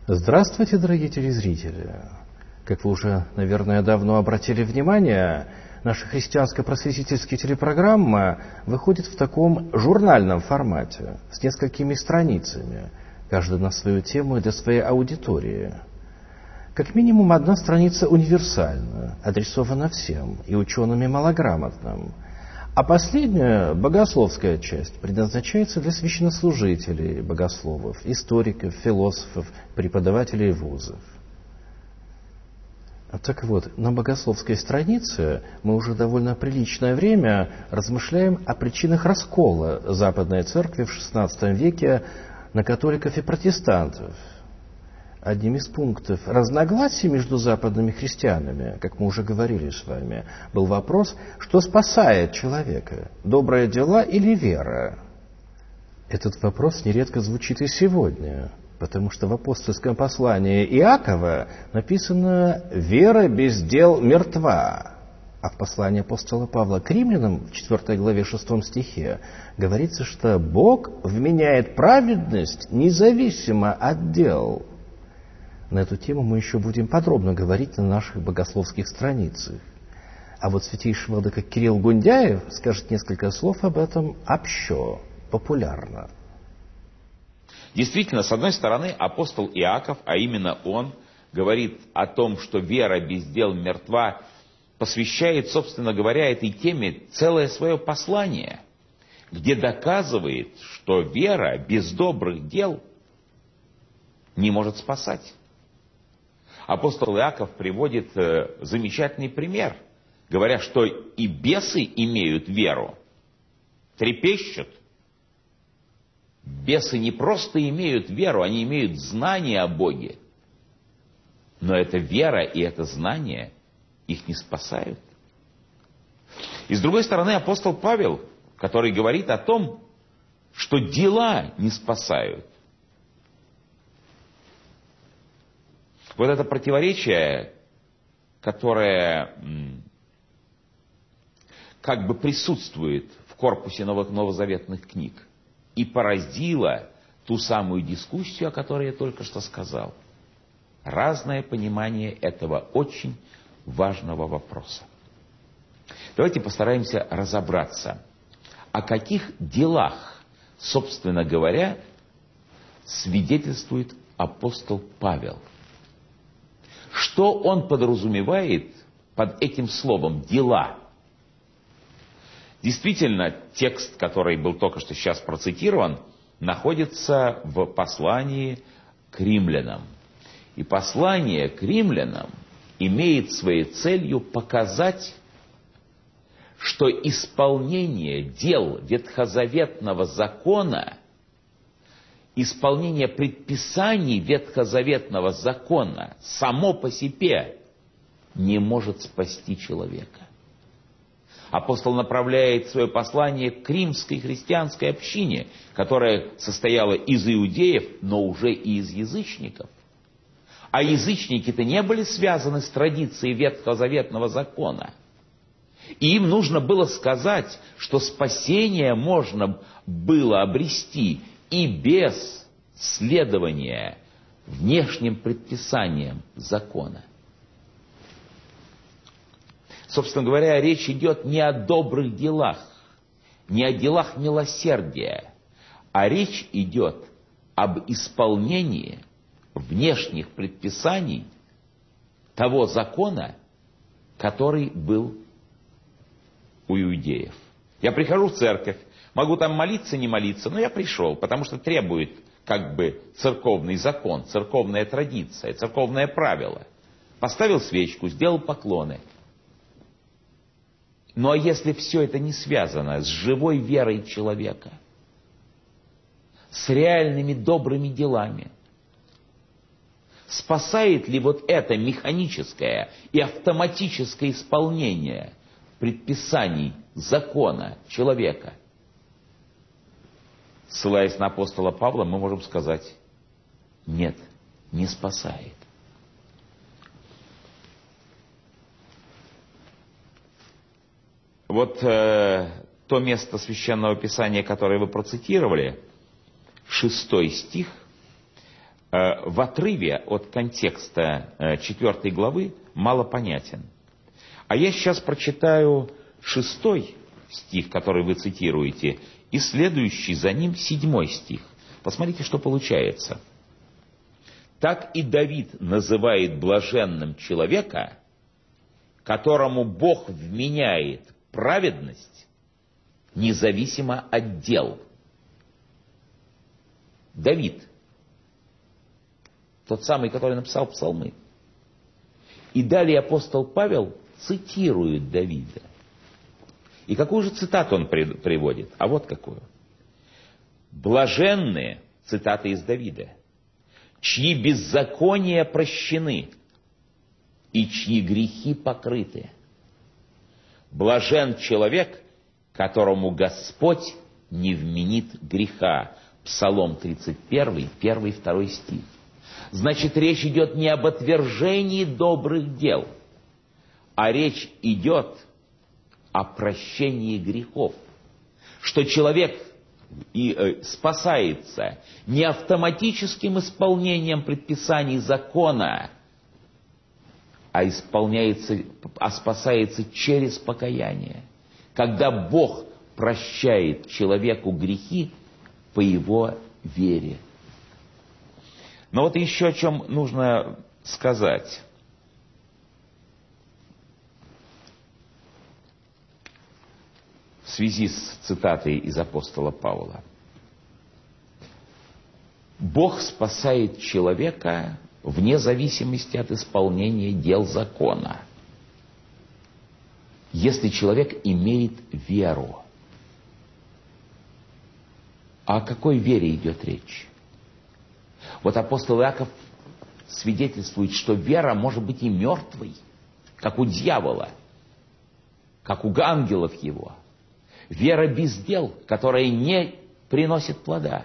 Здравствуйте, дорогие телезрители! Как вы уже, наверное, давно обратили внимание, наша христианско-просветительская телепрограмма выходит в таком журнальном формате, с несколькими страницами, каждая на свою тему и для своей аудитории. Как минимум одна страница универсальна, адресована всем, и ученым, и малограмотным. А последняя, богословская часть, предназначается для священнослужителей, богословов, историков, философов, преподавателей вузов. Так вот, на богословской странице мы уже довольно приличное время размышляем о причинах раскола Западной Церкви в XVI веке на католиков и протестантов. Одним из пунктов разногласий между западными христианами, как мы уже говорили с вами, был вопрос, что спасает человека, добрые дела или вера. Этот вопрос нередко звучит и сегодня, потому что в апостольском послании Иакова написано «вера без дел мертва». А в послании апостола Павла к римлянам в 4 главе 6 стихе говорится, что Бог вменяет праведность независимо от дел. На эту тему мы еще будем подробно говорить на наших богословских страницах. А вот святейший владыка Кирилл Гундяев скажет несколько слов об этом общо, популярно. Действительно, с одной стороны, апостол Иаков, а именно он, говорит о том, что вера без дел мертва, посвящает, собственно говоря, этой теме целое свое послание, где доказывает, что вера без добрых дел не может спасать. Апостол Иаков приводит замечательный пример, говоря, что и бесы имеют веру, трепещут. Бесы не просто имеют веру, они имеют знание о Боге. Но эта вера и это знание их не спасают. И с другой стороны, апостол Павел, который говорит о том, что дела не спасают. Вот это противоречие, которое как бы присутствует в корпусе новозаветных книг, и породило ту самую дискуссию, о которой я только что сказал. Разное понимание этого очень важного вопроса. Давайте постараемся разобраться, о каких делах, собственно говоря, свидетельствует апостол Павел. Что он подразумевает под этим словом «дела»? Действительно, текст, который был только что сейчас процитирован, находится в послании к римлянам. И послание к римлянам имеет своей целью показать, что исполнение дел ветхозаветного закона, исполнение предписаний ветхозаветного закона само по себе не может спасти человека. Апостол направляет свое послание к римской христианской общине, которая состояла из иудеев, но уже и из язычников. А язычники-то не были связаны с традицией ветхозаветного закона. И им нужно было сказать, что спасение можно было обрести и без следования внешним предписаниям закона. Собственно говоря, речь идет не о добрых делах, не о делах милосердия, а речь идет об исполнении внешних предписаний того закона, который был у иудеев. Я прихожу в церковь, могу там молиться, не молиться, но я пришел, потому что требует как бы церковный закон, церковная традиция, церковное правило. Поставил свечку, сделал поклоны. Ну а если все это не связано с живой верой человека, с реальными добрыми делами, спасает ли вот это механическое и автоматическое исполнение предписаний закона человека? Ссылаясь на апостола Павла, мы можем сказать: нет, не спасает. Вот то место Священного Писания, которое вы процитировали, 6 стих, в отрыве от контекста 4 главы мало понятен. А я сейчас прочитаю 6 стих, который вы цитируете, и следующий за ним 7 стих. Посмотрите, что получается. «Так и Давид называет блаженным человека, которому Бог вменяет праведность, независимо от дел». Давид, тот самый, который написал псалмы. И далее апостол Павел цитирует Давида. И какую же цитату он приводит? А вот какую. «Блаженные», цитата из Давида, «чьи беззакония прощены и чьи грехи покрыты. Блажен человек, которому Господь не вменит греха». Псалом 31, 1-2 стих. Значит, речь идет не об отвержении добрых дел, а речь идет о прощении грехов. Что человек спасается не автоматическим исполнением предписаний закона, а спасается через покаяние. Когда Бог прощает человеку грехи по его вере. Но вот еще о чем нужно сказать. В связи с цитатой из апостола Павла. Бог спасает человека вне зависимости от исполнения дел закона, если человек имеет веру. А о какой вере идет речь? Вот апостол Иаков свидетельствует, что вера может быть и мертвой, как у дьявола, как у ангелов его. Вера без дел, которая не приносит плода.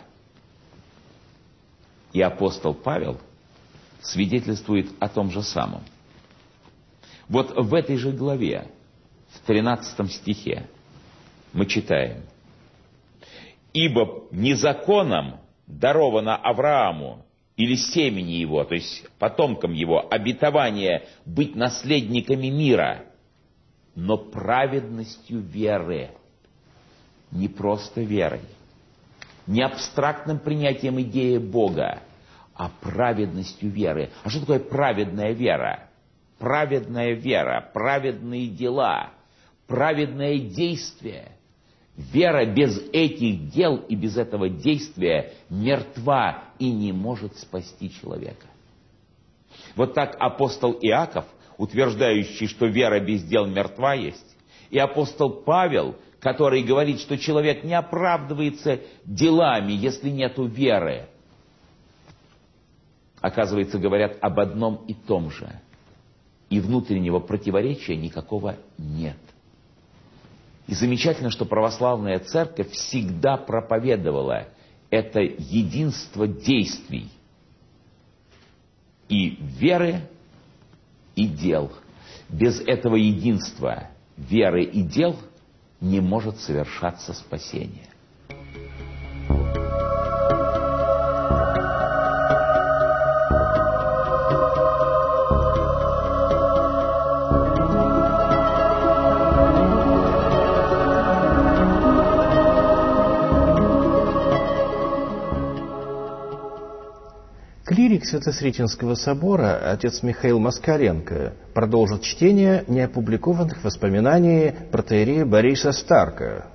И апостол Павел свидетельствует о том же самом. Вот в этой же главе, в 13 стихе, мы читаем: «Ибо не законом даровано Аврааму или семени его, то есть потомкам его, обетование быть наследниками мира, но праведностью веры». Не просто верой, не абстрактным принятием идеи Бога, а праведностью веры. А что такое праведная вера? Праведная вера, праведные дела, праведное действие. Вера без этих дел и без этого действия мертва и не может спасти человека. Вот так апостол Иаков, утверждающий, что вера без дел мертва, есть, и апостол Павел, который говорит, что человек не оправдывается делами, если нету веры, оказывается, говорят об одном и том же. И внутреннего противоречия никакого нет. И замечательно, что православная церковь всегда проповедовала это единство действий. И веры, и дел. Без этого единства веры и дел не может совершаться спасение. Клирик Свято-Сретенского собора, отец Михаил Москаленко, продолжит чтение неопубликованных воспоминаний протоиерея Бориса Старка.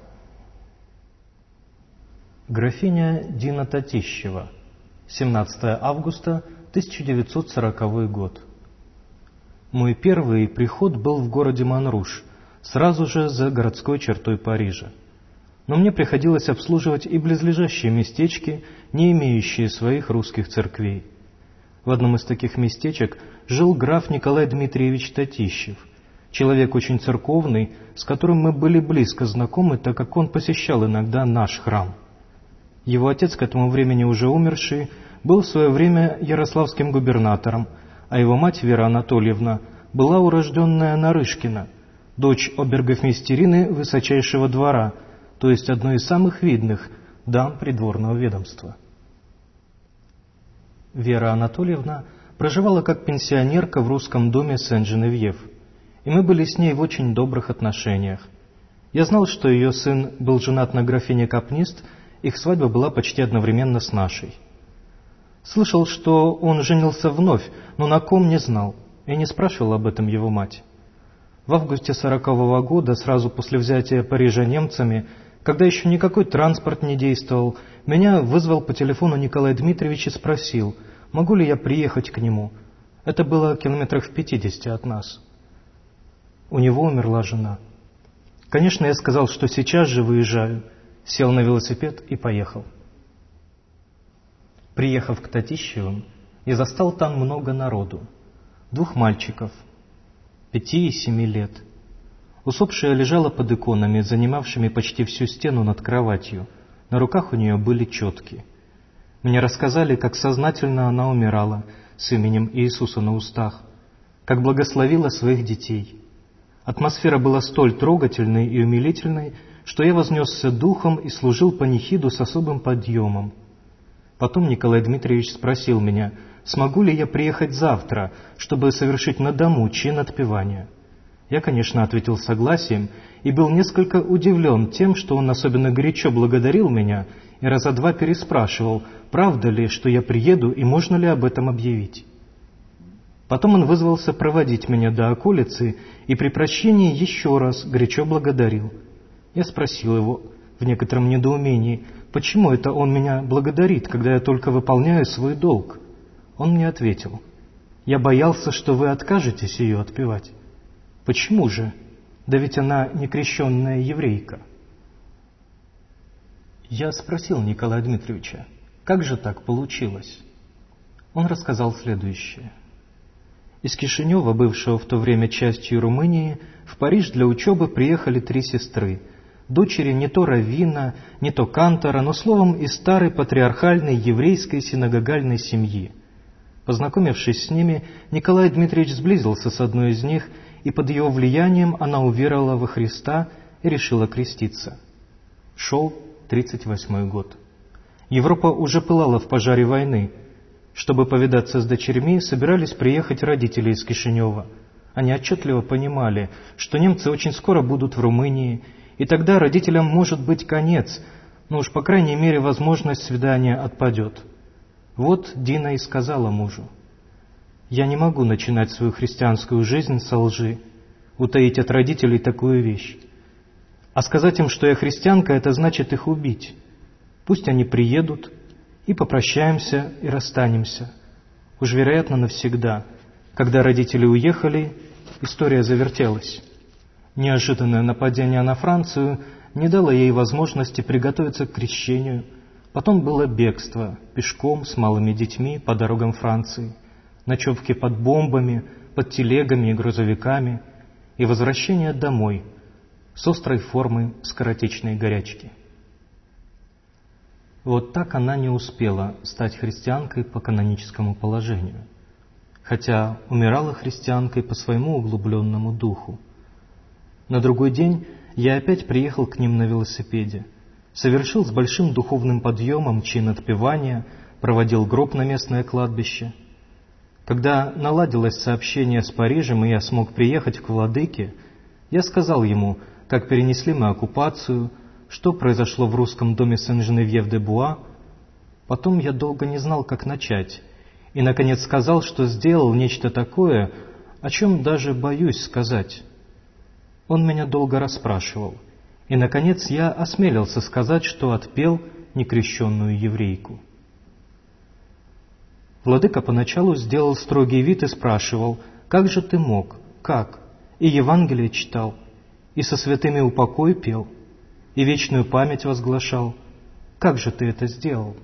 Графиня Дина Татищева. 17 августа 1940 год. Мой первый приход был в городе Монруш, сразу же за городской чертой Парижа. Но мне приходилось обслуживать и близлежащие местечки, не имеющие своих русских церквей. В одном из таких местечек жил граф Николай Дмитриевич Татищев, человек очень церковный, с которым мы были близко знакомы, так как он посещал иногда наш храм. Его отец, к этому времени уже умерший, был в свое время ярославским губернатором, а его мать Вера Анатольевна была урожденная Нарышкина, дочь обергофмейстерины высочайшего двора, то есть одной из самых видных дам придворного ведомства. Вера Анатольевна проживала как пенсионерка в русском доме Сен-Женевьев, и мы были с ней в очень добрых отношениях. Я знал, что ее сын был женат на графине Капнист, их свадьба была почти одновременно с нашей. Слышал, что он женился вновь, но на ком не знал, и не спрашивал об этом его мать. В августе 40-го года, сразу после взятия Парижа немцами, когда еще никакой транспорт не действовал, меня вызвал по телефону Николай Дмитриевич и спросил, могу ли я приехать к нему. Это было километрах в 50 от нас. У него умерла жена. Конечно, я сказал, что сейчас же выезжаю, сел на велосипед и поехал. Приехав к Татищевым, я застал там много народу. 2 мальчиков, 5 и 7 лет. Усопшая лежала под иконами, занимавшими почти всю стену над кроватью. На руках у нее были четки. Мне рассказали, как сознательно она умирала с именем Иисуса на устах, как благословила своих детей. Атмосфера была столь трогательной и умилительной, что я вознесся духом и служил панихиду с особым подъемом. Потом Николай Дмитриевич спросил меня, смогу ли я приехать завтра, чтобы совершить на дому чин отпевания. Я, конечно, ответил согласием и был несколько удивлен тем, что он особенно горячо благодарил меня и раза 2 переспрашивал, правда ли, что я приеду и можно ли об этом объявить. Потом он вызвался проводить меня до околицы и при прощении еще раз горячо благодарил. Я спросил его в некотором недоумении, почему это он меня благодарит, когда я только выполняю свой долг. Он мне ответил, я боялся, что вы откажетесь ее отпевать. Почему же? Да ведь она не крещенная еврейка. Я спросил Николая Дмитриевича, как же так получилось? Он рассказал следующее. Из Кишинева, бывшего в то время частью Румынии, в Париж для учебы приехали 3 сестры, дочери не то раввина, не то кантора, но словом из старой патриархальной еврейской синагогальной семьи. Познакомившись с ними, Николай Дмитриевич сблизился с одной из них, и под его влиянием она уверовала во Христа и решила креститься. Шел 1938 год. Европа уже пылала в пожаре войны. Чтобы повидаться с дочерьми, собирались приехать родители из Кишинева. Они отчетливо понимали, что немцы очень скоро будут в Румынии, и тогда родителям может быть конец, но уж по крайней мере возможность свидания отпадет. Вот Дина и сказала мужу, «Я не могу начинать свою христианскую жизнь со лжи, утаить от родителей такую вещь. А сказать им, что я христианка, это значит их убить. Пусть они приедут, и попрощаемся, и расстанемся. Уж, вероятно, навсегда. Когда родители уехали, история завертелась. Неожиданное нападение на Францию не дало ей возможности приготовиться к крещению. Потом было бегство, пешком, с малыми детьми, по дорогам Франции, ночевки под бомбами, под телегами и грузовиками, и возвращение домой с острой формой скоротечной горячки. Вот так она не успела стать христианкой по каноническому положению, хотя умирала христианкой по своему углубленному духу. На другой день я опять приехал к ним на велосипеде, совершил с большим духовным подъемом чин отпевания, проводил гроб на местное кладбище. Когда наладилось сообщение с Парижем, и я смог приехать к владыке, я сказал ему, как перенесли мы оккупацию, что произошло в русском доме Сен-Женевьев-де-Буа. Потом я долго не знал, как начать, и, наконец, сказал, что сделал нечто такое, о чем даже боюсь сказать. Он меня долго расспрашивал, и, наконец, я осмелился сказать, что отпел некрещенную еврейку. Владыка поначалу сделал строгий вид и спрашивал, «Как же ты мог? Как? И Евангелие читал, и со святыми упокой пел, и вечную память возглашал. Как же ты это сделал?»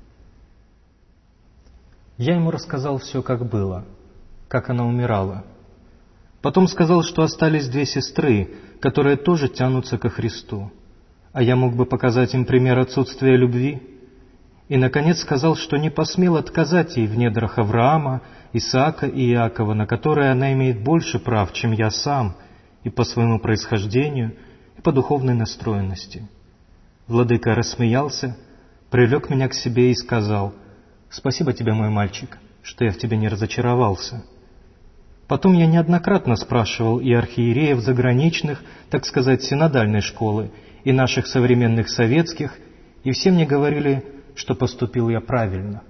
Я ему рассказал все, как было, как она умирала. Потом сказал, что остались 2 сестры, которые тоже тянутся ко Христу, а я мог бы показать им пример отсутствия любви. И, наконец, сказал, что не посмел отказать ей в недрах Авраама, Исаака и Иакова, на которые она имеет больше прав, чем я сам, и по своему происхождению, и по духовной настроенности. Владыка рассмеялся, привлек меня к себе и сказал, Спасибо тебе, мой мальчик, что я в тебе не разочаровался. Потом я неоднократно спрашивал и архиереев заграничных, так сказать, синодальной школы, и наших современных советских, и все мне говорили, что поступил я правильно.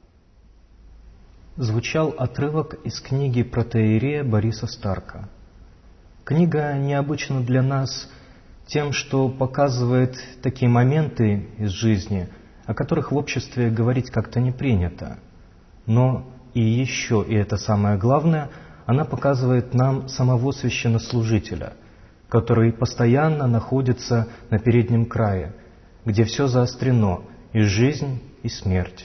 Звучал отрывок из книги протоиерея Бориса Старка. Книга необычна для нас тем, что показывает такие моменты из жизни, о которых в обществе говорить как-то не принято. Но и еще, и это самое главное, она показывает нам самого священнослужителя, который постоянно находится на переднем крае, где все заострено, и жизнь, и смерть.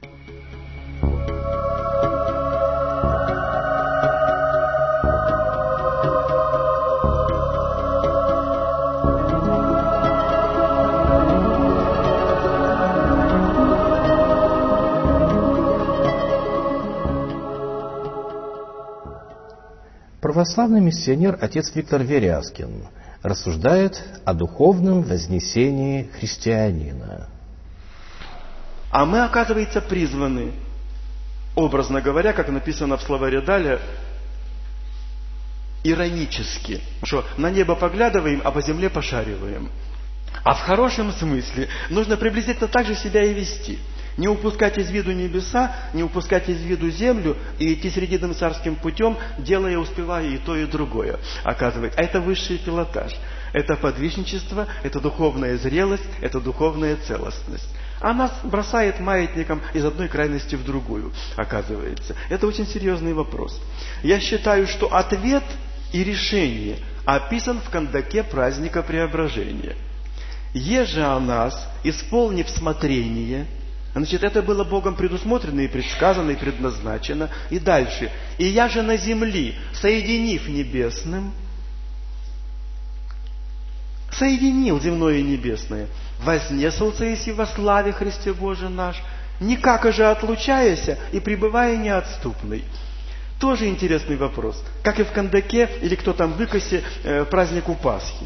Православный миссионер отец Виктор Верязкин рассуждает о духовном вознесении христианина. А мы, оказывается, призваны, образно говоря, как написано в словаре Даля, иронически, что на небо поглядываем, а по земле пошариваем. А в хорошем смысле нужно приблизительно так же себя и вести. Не упускать из виду небеса, не упускать из виду землю и идти срединным царским путем, делая, успевая и то, и другое. Оказывается, это высший пилотаж. Это подвижничество, это духовная зрелость, это духовная целостность. А нас бросает маятником из одной крайности в другую, оказывается. Это очень серьезный вопрос. Я считаю, что ответ и решение описан в кандаке праздника Преображения. «Еже о нас, исполнив смотрение». Значит, это было Богом предусмотрено и предсказано, и предназначено. И дальше. «И я же на земли, соединив небесным», соединил земное и небесное, «вознесался еси во славе Христе Боже наш, никак же отлучаяся и пребывая неотступный». Тоже интересный вопрос. Как и в кандаке, или кто там в Икосе, празднику Пасхи.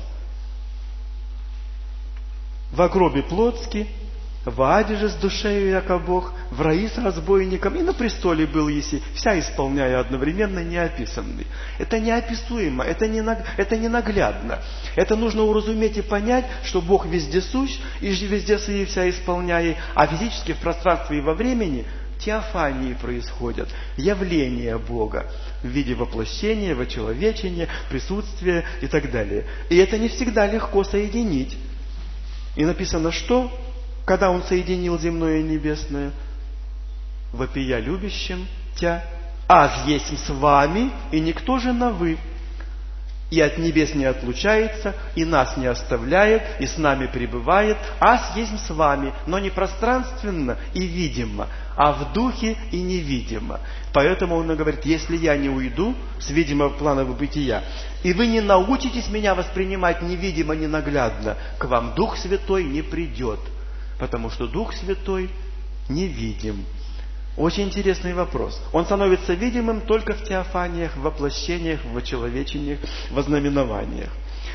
«В гробе плотски, в аде же с душею, яко Бог, в раи с разбойником, и на престоле был еси, вся исполняя одновременно неописанный». Это неописуемо, это не наглядно. Это нужно уразуметь и понять, что Бог везде сущ, и везде сии вся исполняя, а физически в пространстве и во времени теофании происходят, явления Бога в виде воплощения, вочеловечения, присутствия и так далее. И это не всегда легко соединить. И написано, что? Когда Он соединил земное и небесное, «Вопия любящим Тя, аз есть с вами, и никто же на вы, и от небес не отлучается, и нас не оставляет, и с нами пребывает, аз есть с вами, но не пространственно и видимо, а в духе и невидимо». Поэтому Он говорит, если я не уйду с видимого плана бытия, и вы не научитесь меня воспринимать невидимо, ненаглядно, к вам Дух Святой не придет. Потому что Дух Святой невидим. Очень интересный вопрос. Он становится видимым только в теофаниях, в воплощениях, в вочеловечениях, в ознаменованиях.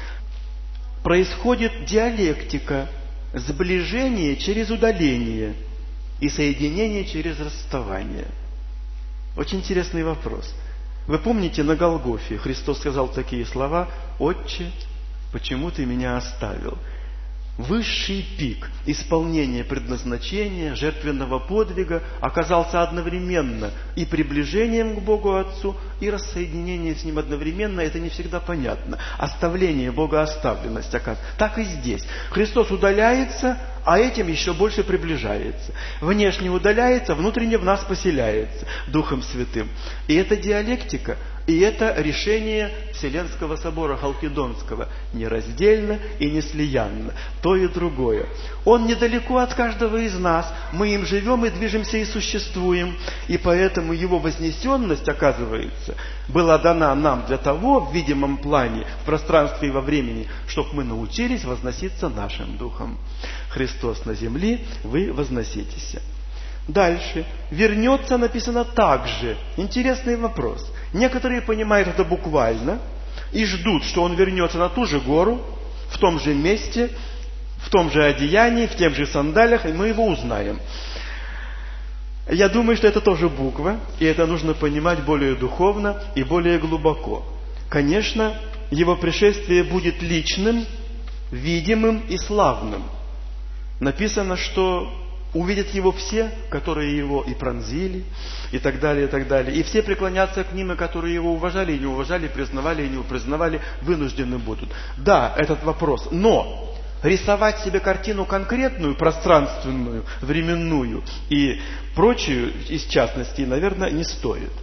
Происходит диалектика, сближение через удаление и соединение через расставание. Очень интересный вопрос. Вы помните, на Голгофе Христос сказал такие слова: «Отче, почему ты меня оставил?» Высший пик исполнения предназначения, жертвенного подвига оказался одновременно и приближением к Богу Отцу, и рассоединением с Ним одновременно. Это не всегда понятно. Оставление, богооставленность, оказывается. Так и здесь. Христос удаляется, а этим еще больше приближается. Внешне удаляется, внутренне в нас поселяется Духом Святым. И это диалектика, и это решение Вселенского собора Халкидонского. Нераздельно и неслиянно. То и другое. Он недалеко от каждого из нас. Мы им живем и движемся и существуем. И поэтому его вознесенность, оказывается, была дана нам для того, в видимом плане, в пространстве и во времени, чтобы мы научились возноситься нашим Духом. Христос на земле, вы возноситесь. Дальше. Вернется, написано так же. Интересный вопрос. Некоторые понимают это буквально и ждут, что Он вернется на ту же гору, в том же месте, в том же одеянии, в тех же сандалиях, и мы Его узнаем. Я думаю, что это тоже буква, и это нужно понимать более духовно и более глубоко. Конечно, его пришествие будет личным, видимым и славным. Написано, что увидят его все, которые его и пронзили, и так далее, и так далее. И все преклонятся к ним, и которые его уважали и не уважали, признавали и не признавали, вынуждены будут. Да, этот вопрос. Но рисовать себе картину конкретную, пространственную, временную и прочую, из частности, наверное, не стоит.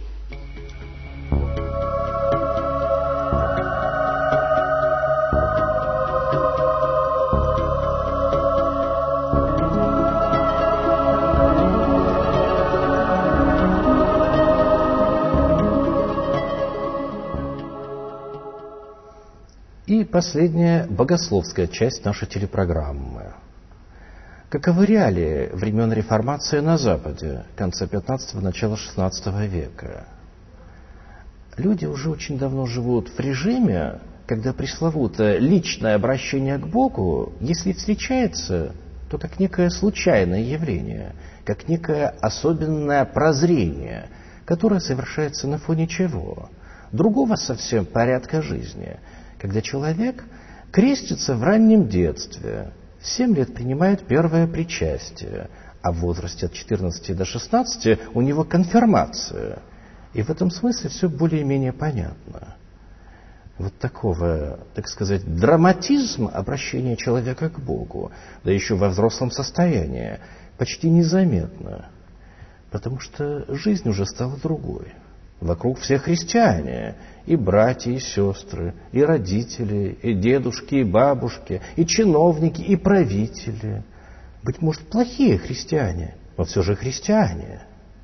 И последняя богословская часть нашей телепрограммы. Каковы реалии времен реформации на Западе, конца 15-го, начала 16 века? Люди уже очень давно живут в режиме, когда пресловутое личное обращение к Богу, если встречается, то как некое случайное явление, как некое особенное прозрение, которое совершается на фоне чего? Другого совсем порядка жизни, когда человек крестится в раннем детстве, в 7 лет принимает первое причастие, а в возрасте от 14 до 16 у него конфирмация. И в этом смысле все более-менее понятно. Вот такого, так сказать, драматизм обращения человека к Богу, да еще во взрослом состоянии, почти незаметно, потому что жизнь уже стала другой. Вокруг все христиане, и братья, и сестры, и родители, и дедушки, и бабушки, и чиновники, и правители. Быть может, плохие христиане, но все же христиане.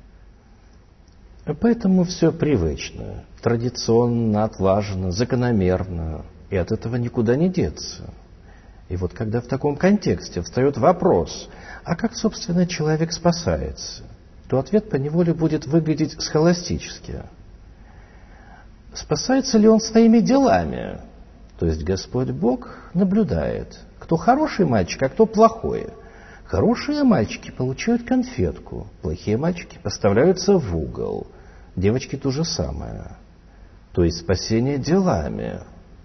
Поэтому все привычно, традиционно, отлажено, закономерно, и от этого никуда не деться. И вот когда в таком контексте встает вопрос, а как, собственно, человек спасается, то ответ поневоле будет выглядеть схоластически. Спасается ли он своими делами? То есть Господь Бог наблюдает, кто хороший мальчик, а кто плохой. Хорошие мальчики получают конфетку, плохие мальчики поставляются в угол. Девочки то же самое. То есть спасение делами.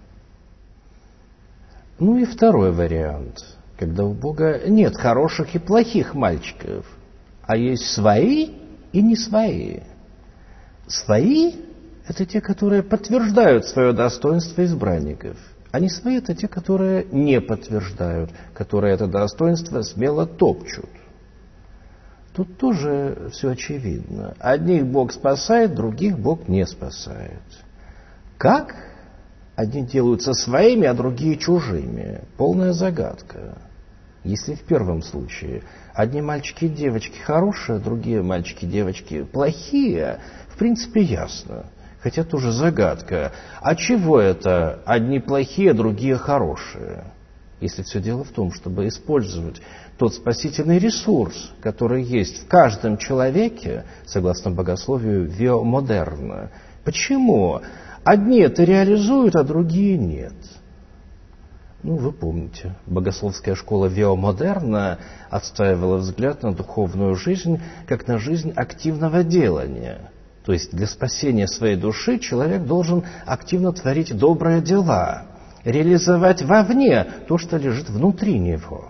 Ну и второй вариант, когда у Бога нет хороших и плохих мальчиков, а есть свои и не свои. Свои – это те, которые подтверждают свое достоинство избранников, а не свои – это те, которые не подтверждают, которые это достоинство смело топчут. Тут тоже все очевидно. Одних Бог спасает, других Бог не спасает. Как? Одни делаются своими, а другие чужими. Полная загадка. Если в первом случае одни мальчики и девочки хорошие, а другие мальчики и девочки плохие, в принципе ясно. Хотя тоже загадка. А чего это одни плохие, а другие хорошие? Если все дело в том, чтобы использовать тот спасительный ресурс, который есть в каждом человеке, согласно богословию веомодерна. Почему? Одни это реализуют, а другие нет. Ну, вы помните, богословская школа веомодерна отстаивала взгляд на духовную жизнь, как на жизнь активного делания. То есть для спасения своей души человек должен активно творить добрые дела, реализовать вовне то, что лежит внутри него.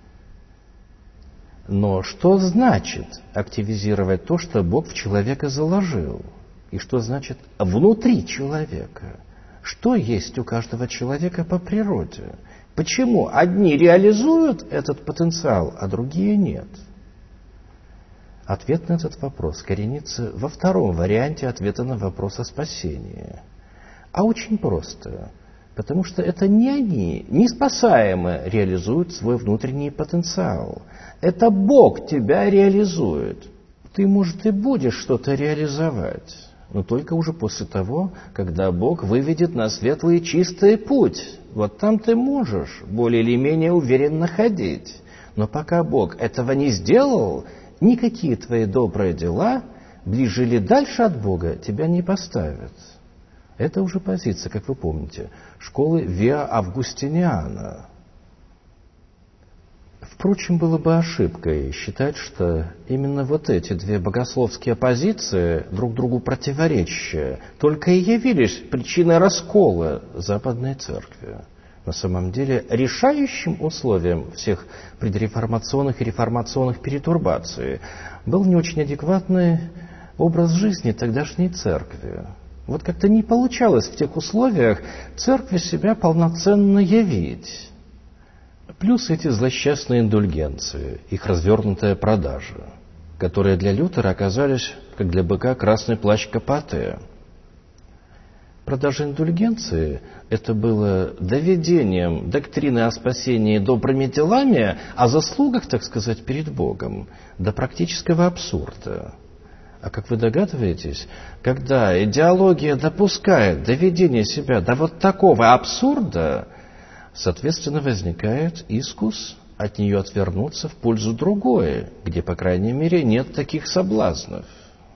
Но что значит активизировать то, что Бог в человека заложил? И что значит внутри человека? Что есть у каждого человека по природе? Почему одни реализуют этот потенциал, а другие нет? Ответ на этот вопрос коренится во втором варианте ответа на вопрос о спасении. А очень просто. Потому что это не они, не спасаемые, реализуют свой внутренний потенциал. Это Бог тебя реализует. Ты, может, и будешь что-то реализовать, но только уже после того, когда Бог выведет на светлый и чистый путь. Вот там ты можешь более или менее уверенно ходить. Но пока Бог этого не сделал, никакие твои добрые дела, ближе или дальше от Бога, тебя не поставят. Это уже позиция, как вы помните, школы Виа Августиниана. Впрочем, было бы ошибкой считать, что именно вот эти две богословские позиции, друг другу противоречащие, только и явились причиной раскола Западной Церкви. На самом деле, решающим условием всех предреформационных и реформационных перетурбаций был не очень адекватный образ жизни тогдашней Церкви. Вот как-то не получалось в тех условиях Церкви себя полноценно явить. Плюс эти злосчастные индульгенции, их развернутая продажа, которые для Лютера оказались, как для быка, красный плащ Капоте. Продажа индульгенции – это было доведением доктрины о спасении добрыми делами, о заслугах, так сказать, перед Богом, до практического абсурда. А как вы догадываетесь, когда идеология допускает доведение себя до вот такого абсурда, соответственно, возникает искус от нее отвернуться в пользу другой, где, по крайней мере, нет таких соблазнов.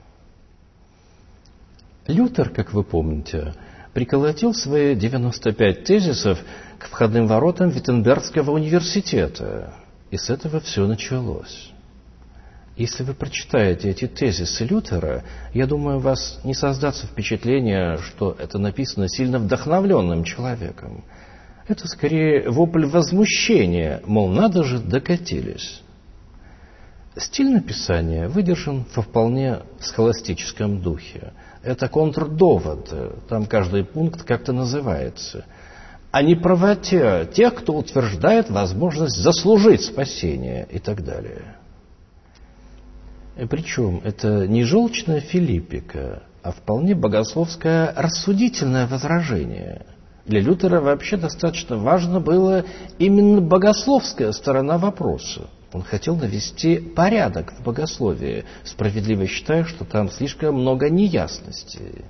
Лютер, как вы помните, приколотил свои 95 тезисов к входным воротам Виттенбергского университета. И с этого все началось. Если вы прочитаете эти тезисы Лютера, я думаю, у вас не создастся впечатление, что это написано сильно вдохновленным человеком. Это скорее вопль возмущения, мол, надо же, докатились. Стиль написания выдержан во вполне схоластическом духе. Это контрдовод, там каждый пункт как-то называется. О неправоте тех, кто утверждает возможность заслужить спасение и так далее. Причем это не желчная филиппика, а вполне богословское рассудительное возражение. Для Лютера вообще достаточно важно было именно богословская сторона вопроса. Он хотел навести порядок в богословии, справедливо считая, что там слишком много неясностей.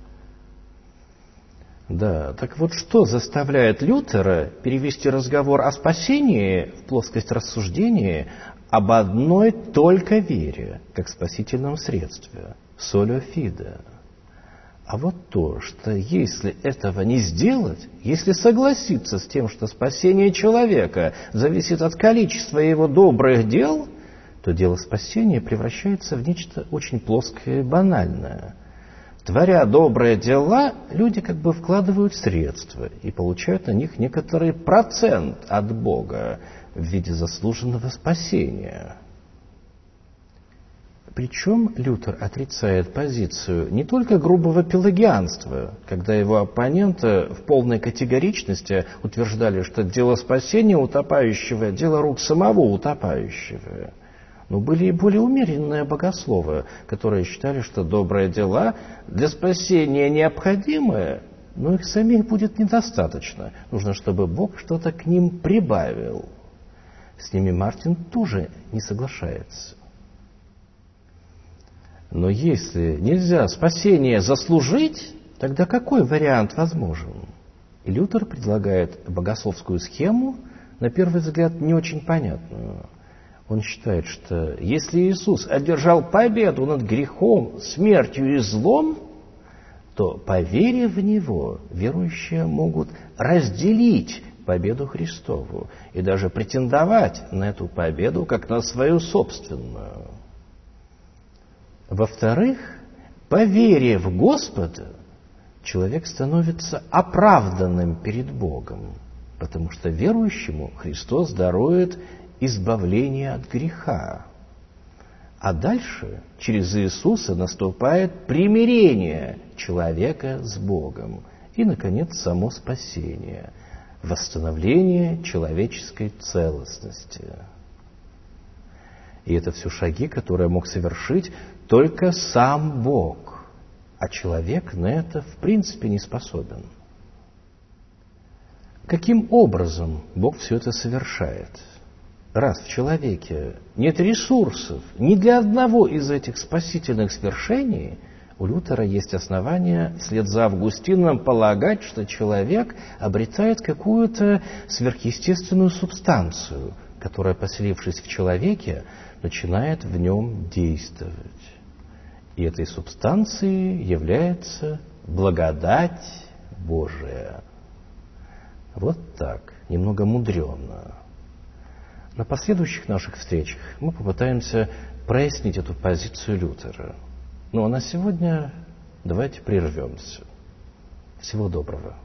Да, так вот что заставляет Лютера перевести разговор о спасении в плоскость рассуждения об одной только вере, как спасительном средстве, соло фиде. А вот то, что если этого не сделать, если согласиться с тем, что спасение человека зависит от количества его добрых дел, то дело спасения превращается в нечто очень плоское и банальное. Творя добрые дела, люди как бы вкладывают средства и получают на них некоторый процент от Бога в виде заслуженного спасения. Причем Лютер отрицает позицию не только грубого пелагианства, когда его оппоненты в полной категоричности утверждали, что дело спасения утопающего – дело рук самого утопающего. Но были и более умеренные богословы, которые считали, что добрые дела для спасения необходимы, но их самих будет недостаточно. Нужно, чтобы Бог что-то к ним прибавил. С ними Мартин тоже не соглашается. Но если нельзя спасение заслужить, тогда какой вариант возможен? И Лютер предлагает богословскую схему, на первый взгляд, не очень понятную. Он считает, что если Иисус одержал победу над грехом, смертью и злом, то, по вере в Него, верующие могут разделить победу Христову и даже претендовать на эту победу как на свою собственную. Во-вторых, по вере в Господа человек становится оправданным перед Богом, потому что верующему Христос дарует избавление от греха. А дальше через Иисуса наступает примирение человека с Богом и, наконец, само спасение, восстановление человеческой целостности. И это все шаги, которые мог совершить только сам Бог, а человек на это в принципе не способен. Каким образом Бог все это совершает? Раз в человеке нет ресурсов ни для одного из этих спасительных свершений, у Лютера есть основания вслед за Августином полагать, что человек обретает какую-то сверхъестественную субстанцию, которая, поселившись в человеке, начинает в нем действовать. И этой субстанцией является благодать Божия. Вот так, немного мудрено. На последующих наших встречах мы попытаемся прояснить эту позицию Лютера. Ну а на сегодня давайте прервемся. Всего доброго.